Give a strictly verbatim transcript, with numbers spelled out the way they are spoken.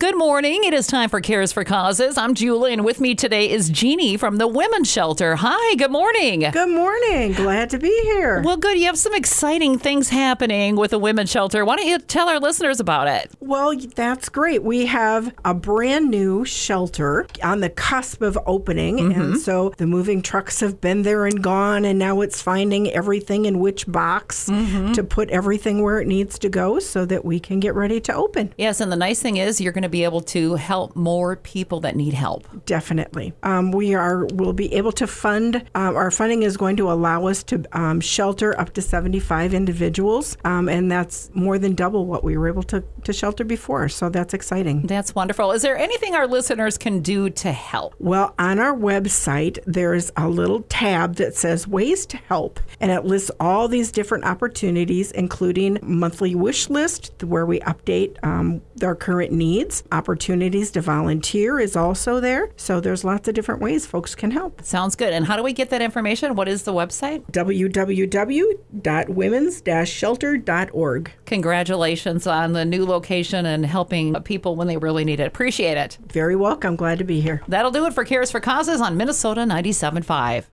Good morning. It is time for Cares for Causes. I'm Julie, and with me today is Jeannie from the Women's Shelter. Hi, good morning. Good morning. Glad to be here. Well, good. You have some exciting things happening with the Women's Shelter. Why don't you tell our listeners about it? Well, that's great. We have a brand new shelter on the cusp of opening. Mm-hmm. And so the moving trucks have been there and gone, and now it's finding everything in which box mm-hmm. to put everything where it needs to go so that we can get ready to open. Yes, and the nice thing is you're going to be able to help more people that need help. Definitely. Um, we are will be able to fund, um, our funding is going to allow us to um, shelter up to seventy-five individuals, um, and that's more than double what we were able to, to shelter before, so that's exciting. That's wonderful. Is there anything our listeners can do to help? Well, on our website, there's a little tab that says Ways to Help, and it lists all these different opportunities, including monthly wish list, where we update um, our current needs. Opportunities to volunteer is also there. So there's lots of different ways folks can help. Sounds good. And how do we get that information? What is the website? w w w dot women's dash shelter dot org. Congratulations on the new location and helping people when they really need it. Appreciate it. Very welcome. Glad to be here. That'll do it for Cares for Causes on Minnesota ninety-seven point five.